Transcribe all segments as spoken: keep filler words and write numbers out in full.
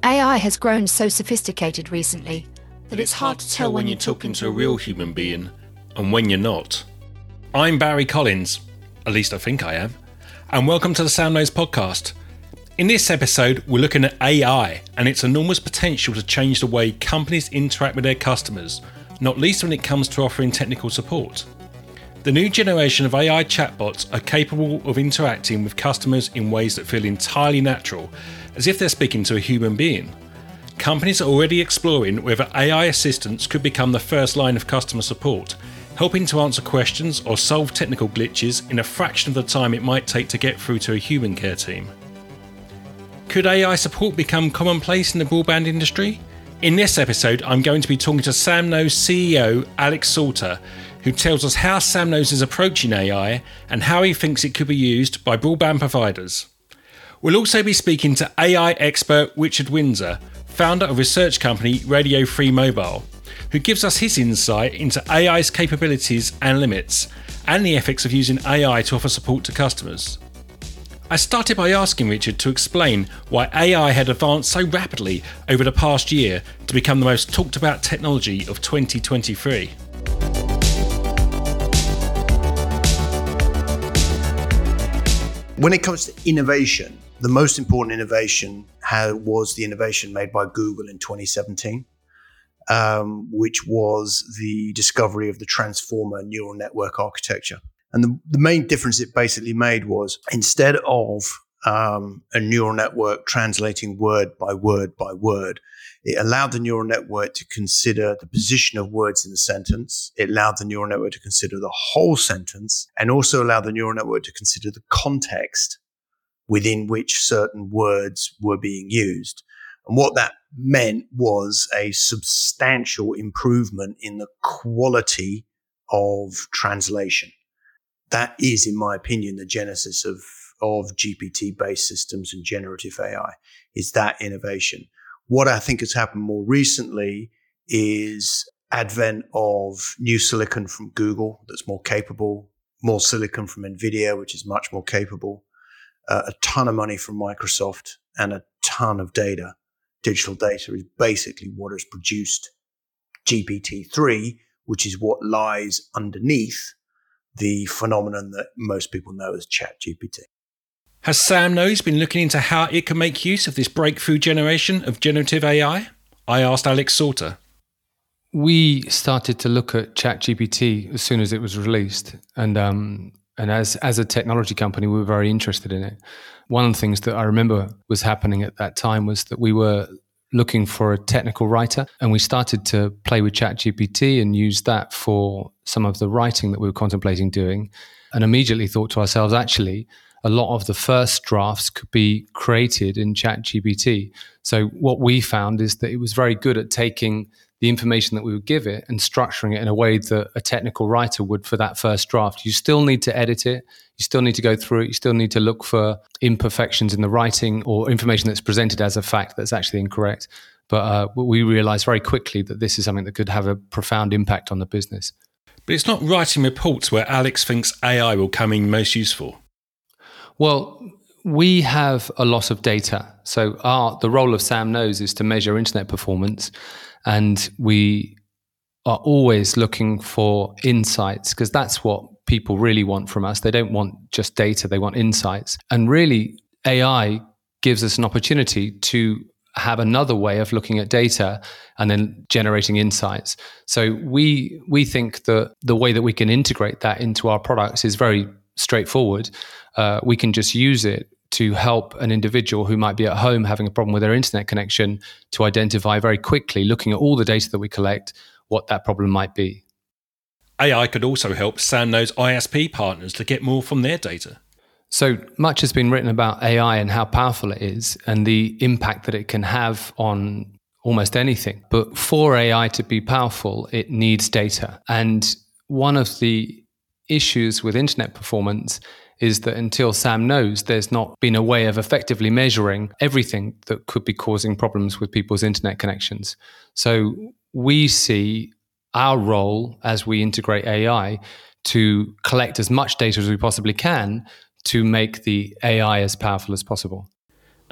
A I has grown so sophisticated recently that it's hard to tell when you're talking to a real human being and when you're not. I'm Barry Collins, at least I think I am, and welcome to the SoundNose podcast. In this episode, we're looking at A I and its enormous potential to change the way companies interact with their customers, not least when it comes to offering technical support. The new generation of A I chatbots are capable of interacting with customers in ways that feel entirely natural, as if they're speaking to a human being. Companies are already exploring whether A I assistants could become the first line of customer support, helping to answer questions or solve technical glitches in a fraction of the time it might take to get through to a human care team. Could A I support become commonplace in the broadband industry? In this episode, I'm going to be talking to SamKnows C E O Alex Salter, who tells us how SamKnows is approaching A I and how he thinks it could be used by broadband providers. We'll also be speaking to A I expert Richard Windsor, founder of research company Radio Free Mobile, who gives us his insight into A I's capabilities and limits, and the ethics of using A I to offer support to customers. I started by asking Richard to explain why A I had advanced so rapidly over the past year to become the most talked about technology of twenty twenty-three. When it comes to innovation, the most important innovation was the innovation made by Google in twenty seventeen, um, which was the discovery of the transformer neural network architecture. And the, the main difference it basically made was, instead of um, a neural network translating word by word by word, it allowed the neural network to consider the position of words in the sentence. It allowed the neural network to consider the whole sentence, and also allowed the neural network to consider the context within which certain words were being used. And what that meant was a substantial improvement in the quality of translation. That is, in my opinion, the genesis of, of G P T-based systems and generative A I, is that innovation. What I think has happened more recently is advent of new silicon from Google that's more capable, more silicon from NVIDIA, which is much more capable, uh, a ton of money from Microsoft, and a ton of data. Digital data is basically what has produced G P T three, which is what lies underneath the phenomenon that most people know as ChatGPT. Has SamKnows been looking into how it can make use of this breakthrough generation of generative A I? I asked Alex Salter. We started to look at ChatGPT as soon as it was released, and um, and as as a technology company, we were very interested in it. One of the things that I remember was happening at that time was that we were looking for a technical writer, and we started to play with ChatGPT and use that for some of the writing that we were contemplating doing, and immediately thought to ourselves, actually, a lot of the first drafts could be created in ChatGPT. So what we found is that it was very good at taking the information that we would give it and structuring it in a way that a technical writer would for that first draft. You still need to edit it. You still need to go through it. You still need to look for imperfections in the writing or information that's presented as a fact that's actually incorrect. But uh, we realized very quickly that this is something that could have a profound impact on the business. But it's not writing reports where Alex thinks A I will come in most useful. Well, we have a lot of data. So our the role of SamKnows is to measure internet performance, and we are always looking for insights, because that's what people really want from us. They don't want just data, they want insights. And really, A I gives us an opportunity to have another way of looking at data and then generating insights. So we we think that the way that we can integrate that into our products is very straightforward. Uh, we can just use it to help an individual who might be at home having a problem with their internet connection to identify very quickly, looking at all the data that we collect, what that problem might be. A I could also help SamKnows I S P partners to get more from their data. So much has been written about A I and how powerful it is and the impact that it can have on almost anything. But for A I to be powerful, it needs data. And one of the issues with internet performance is that until SamKnows, there's not been a way of effectively measuring everything that could be causing problems with people's internet connections. So we see our role as we integrate A I to collect as much data as we possibly can to make the A I as powerful as possible.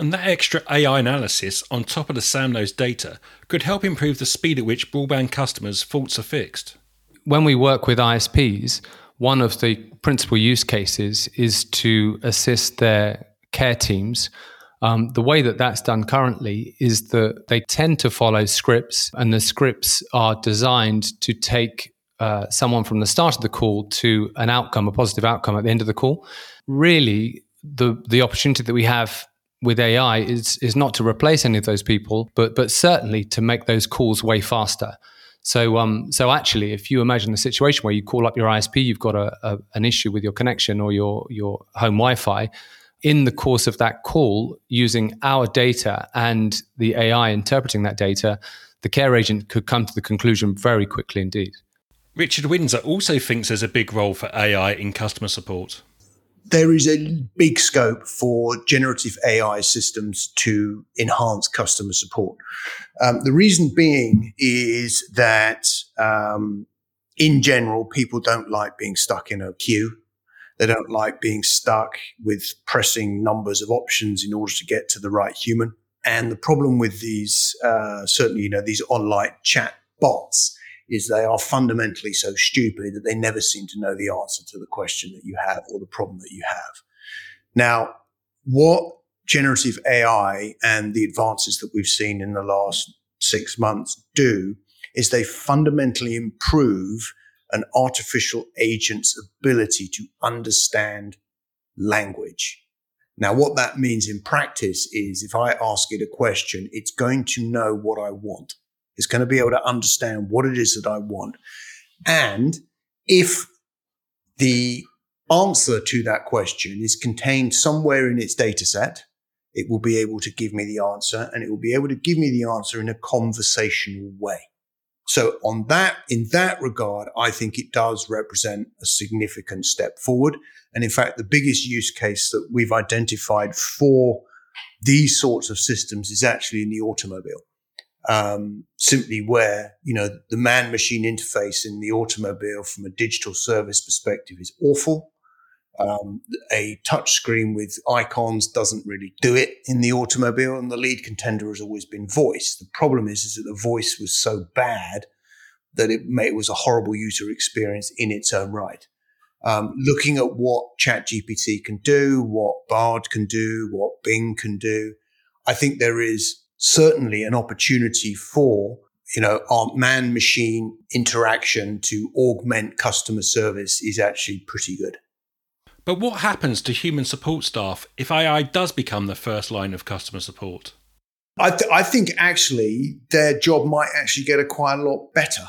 And that extra A I analysis on top of the SamKnows data could help improve the speed at which broadband customers' faults are fixed. When we work with I S Ps, one of the principal use cases is to assist their care teams. Um, the way that that's done currently is that they tend to follow scripts, and the scripts are designed to take uh, someone from the start of the call to an outcome, a positive outcome at the end of the call. Really, the the opportunity that we have with A I is is not to replace any of those people, but but certainly to make those calls way faster. So um so actually, if you imagine the situation where you call up your I S P, you've got a, a an issue with your connection or your your home Wi-Fi. In the course of that call, using our data and the A I interpreting that data, the care agent could come to the conclusion very quickly indeed. Richard Windsor also thinks there's a big role for A I in customer support. There is a big scope for generative A I systems to enhance customer support. Um, the reason being is that um, in general, people don't like being stuck in a queue. They don't like being stuck with pressing numbers of options in order to get to the right human. And the problem with these, uh, certainly, you know, these online chat bots is they are fundamentally so stupid that they never seem to know the answer to the question that you have or the problem that you have. Now, what generative A I and the advances that we've seen in the last six months do is they fundamentally improve an artificial agent's ability to understand language. Now, what that means in practice is if I ask it a question, it's going to know what I want. It's going to be able to understand what it is that I want. And if the answer to that question is contained somewhere in its data set, it will be able to give me the answer, and it will be able to give me the answer in a conversational way. So on that, in that regard, I think it does represent a significant step forward. And in fact, the biggest use case that we've identified for these sorts of systems is actually in the automobile. Um, simply where, you know, the man-machine interface in the automobile from a digital service perspective is awful. Um, a touch screen with icons doesn't really do it in the automobile, and the lead contender has always been voice. The problem is, is that the voice was so bad that it, made, it was a horrible user experience in its own right. Um, looking at what ChatGPT can do, what Bard can do, what Bing can do, I think there is certainly an opportunity for, you know, our man-machine interaction to augment customer service is actually pretty good. But what happens to human support staff if A I does become the first line of customer support? I, th- I think actually their job might actually get a quite a lot better.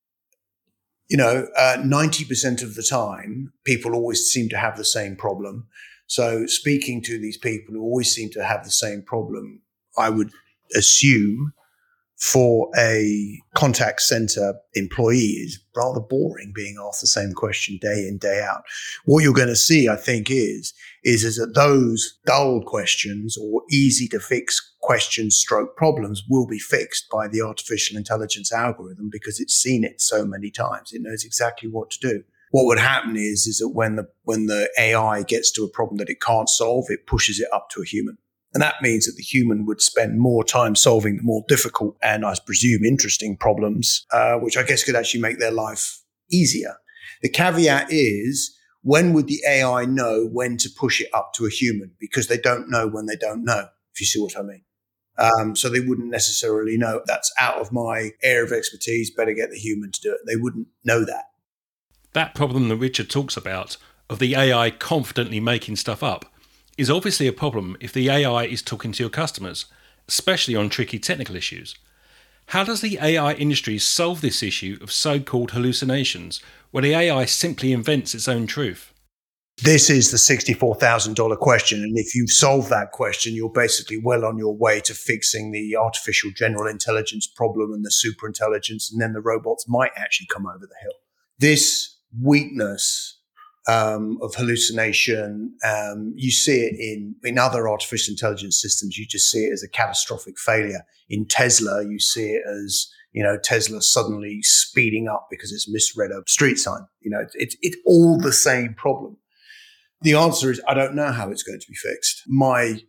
You know, uh, ninety percent of the time, people always seem to have the same problem. So speaking to these people who always seem to have the same problem, I would assume for a contact center employee is rather boring being asked the same question day in, day out. What you're going to see, I think, is, is, is that those dull questions or easy to fix questions stroke problems will be fixed by the artificial intelligence algorithm because it's seen it so many times. It knows exactly what to do. What would happen is, is that when the, when the A I gets to a problem that it can't solve, it pushes it up to a human. And that means that the human would spend more time solving the more difficult and, I presume, interesting problems, uh, which I guess could actually make their life easier. The caveat is, when would the A I know when to push it up to a human? Because they don't know when they don't know, if you see what I mean. Um, so they wouldn't necessarily know. That's out of my area of expertise. Better get the human to do it. They wouldn't know that. That problem that Richard talks about, of the A I confidently making stuff up, is obviously a problem if the A I is talking to your customers, especially on tricky technical issues. How does the A I industry solve this issue of so-called hallucinations, where the A I simply invents its own truth? This is the sixty-four thousand dollars question, and if you solve that question, you're basically well on your way to fixing the artificial general intelligence problem and the superintelligence, and then the robots might actually come over the hill. This weakness Um, of hallucination. Um, you see it in, in other artificial intelligence systems. You just see it as a catastrophic failure. In Tesla, you see it as, you know, Tesla suddenly speeding up because it's misread a street sign. You know, it's, it's, it's all the same problem. The answer is, I don't know how it's going to be fixed. My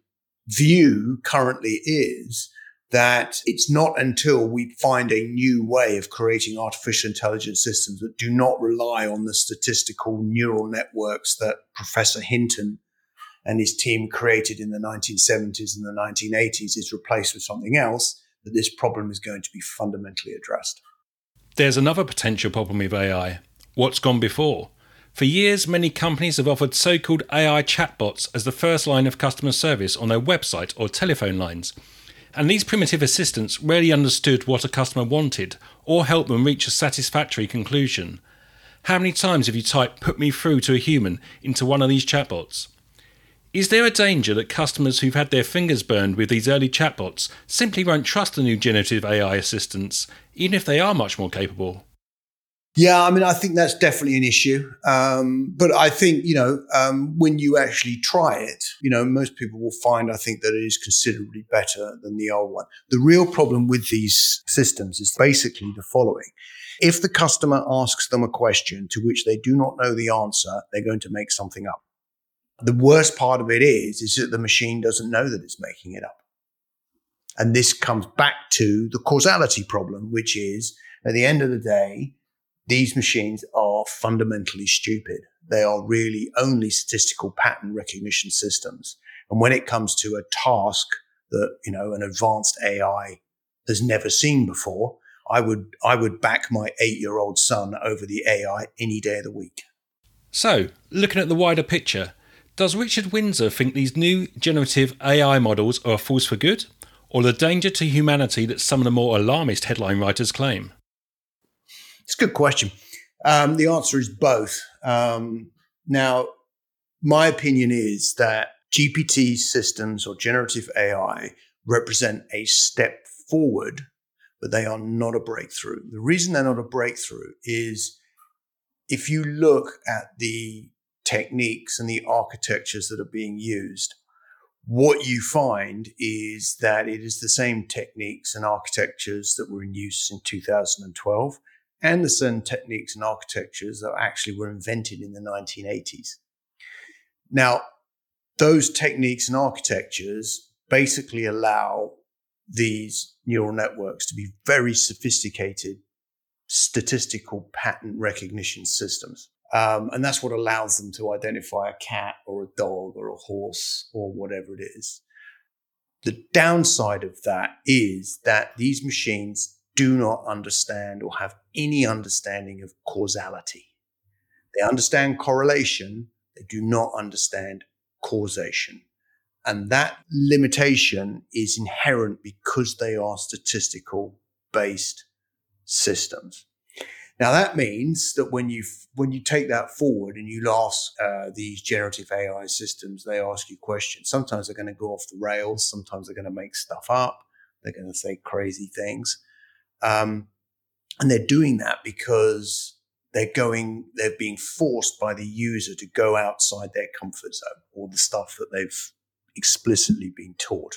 view currently is that it's not until we find a new way of creating artificial intelligence systems that do not rely on the statistical neural networks that Professor Hinton and his team created in the nineteen seventies and the nineteen eighties is replaced with something else, that this problem is going to be fundamentally addressed. There's another potential problem with A I. What's gone before? For years, many companies have offered so-called A I chatbots as the first line of customer service on their website or telephone lines. And these primitive assistants rarely understood what a customer wanted or helped them reach a satisfactory conclusion. How many times have you typed "put me through to a human" into one of these chatbots? Is there a danger that customers who've had their fingers burned with these early chatbots simply won't trust the new generative A I assistants, even if they are much more capable? Yeah, I mean, I think that's definitely an issue. Um, but I think, you know, um, when you actually try it, you know, most people will find, I think, that it is considerably better than the old one. The real problem with these systems is basically the following. If the customer asks them a question to which they do not know the answer, they're going to make something up. The worst part of it is, is that the machine doesn't know that it's making it up. And this comes back to the causality problem, which is, at the end of the day, these machines are fundamentally stupid. They are really only statistical pattern recognition systems. And when it comes to a task that, you know, an advanced A I has never seen before, I would, I would back my eight-year-old son over the A I any day of the week. So, looking at the wider picture, does Richard Windsor think these new generative A I models are a force for good, or the danger to humanity that some of the more alarmist headline writers claim? It's a good question. Um, the answer is both. Um, now, my opinion is that G P T systems or generative A I represent a step forward, but they are not a breakthrough. The reason they're not a breakthrough is if you look at the techniques and the architectures that are being used, what you find is that it is the same techniques and architectures that were in use in two thousand twelve. And the same techniques and architectures that actually were invented in the nineteen eighties. Now, those techniques and architectures basically allow these neural networks to be very sophisticated statistical pattern recognition systems. Um, and that's what allows them to identify a cat or a dog or a horse or whatever it is. The downside of that is that these machines do not understand or have any understanding of causality. They understand correlation. They do not understand causation. And that limitation is inherent because they are statistical based systems. Now that means that when you when you take that forward and you ask uh, these generative A I systems, they ask you questions. Sometimes they're going to go off the rails. Sometimes they're going to make stuff up. They're going to say crazy things. Um, and they're doing that because they're going, they're being forced by the user to go outside their comfort zone or the stuff that they've explicitly been taught.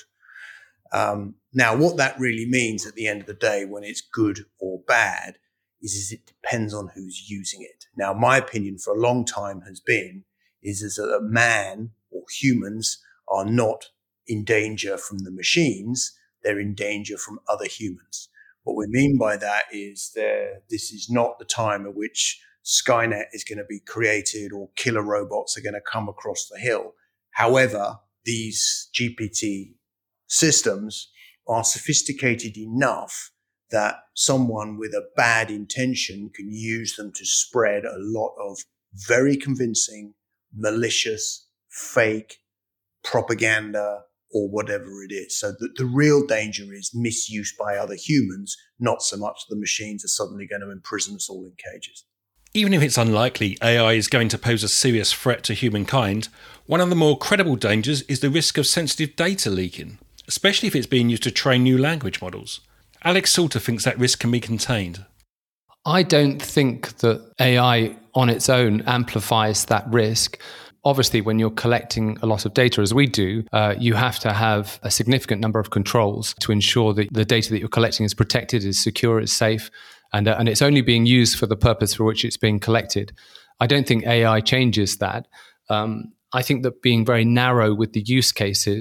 Um, now, what that really means at the end of the day, when it's good or bad, is, is it depends on who's using it. Now, my opinion for a long time has been, is, is that a man or humans are not in danger from the machines. They're in danger from other humans. What we mean by that is that this is not the time at which Skynet is going to be created or killer robots are going to come across the hill. However, these G P T systems are sophisticated enough that someone with a bad intention can use them to spread a lot of very convincing, malicious, fake propaganda or whatever it is. So the, the real danger is misuse by other humans, not so much the machines are suddenly going to imprison us all in cages. Even if it's unlikely A I is going to pose a serious threat to humankind, one of the more credible dangers is the risk of sensitive data leaking, especially if it's being used to train new language models. Alex Salter thinks that risk can be contained. I don't think that A I on its own amplifies that risk. Obviously, when you're collecting a lot of data, as we do, uh, you have to have a significant number of controls to ensure that the data that you're collecting is protected, is secure, is safe, and, uh, and it's only being used for the purpose for which it's being collected. I don't think A I changes that. Um, I think that being very narrow with the use cases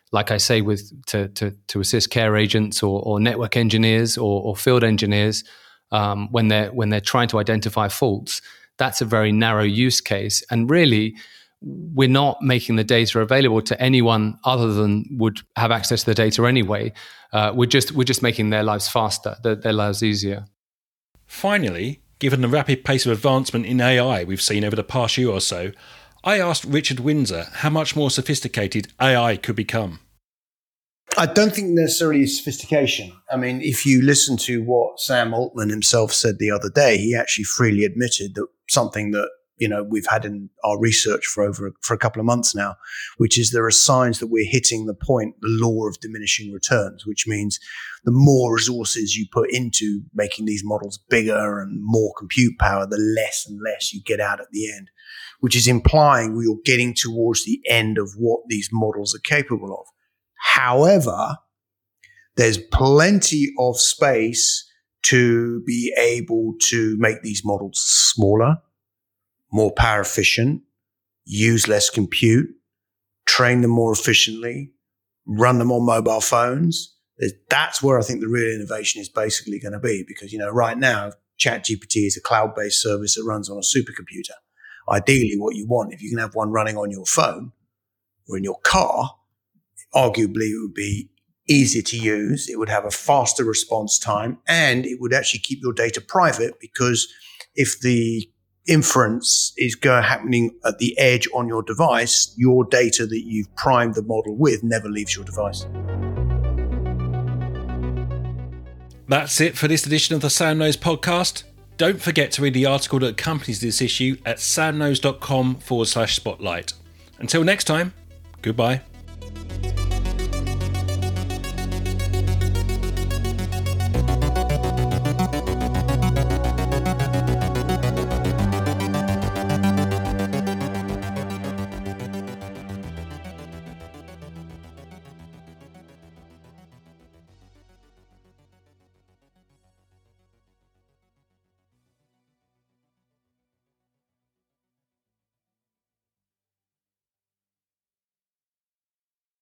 like I say, with to to, to assist care agents or, or network engineers or, or field engineers um, when they're when they're trying to identify faults. That's a very narrow use case, and really, we're not making the data available to anyone other than would have access to the data anyway. Uh, we're just we're just making their lives faster, their, their lives easier. Finally, given the rapid pace of advancement in A I we've seen over the past year or so, I asked Richard Windsor how much more sophisticated A I could become. I don't think necessarily sophistication. I mean, if you listen to what Sam Altman himself said the other day, he actually freely admitted that something that, you know, we've had in our research for over for a couple of months now, which is there are signs that we're hitting the point, the law of diminishing returns, which means the more resources you put into making these models bigger and more compute power, the less and less you get out at the end, which is implying we are getting towards the end of what these models are capable of. However, there's plenty of space to be able to make these models smaller, more power efficient, use less compute, train them more efficiently, run them on mobile phones. That's where I think the real innovation is basically going to be, because, you know, right now, ChatGPT is a cloud-based service that runs on a supercomputer. Ideally, what you want, if you can have one running on your phone or in your car, arguably it would be easier to use, it would have a faster response time, and it would actually keep your data private, because if the inference is go happening at the edge on your device, your data that you've primed the model with never leaves your device. That's it for this edition of the SoundNose podcast. Don't forget to read the article that accompanies this issue at soundnose.com forward slash spotlight. Until next time, goodbye.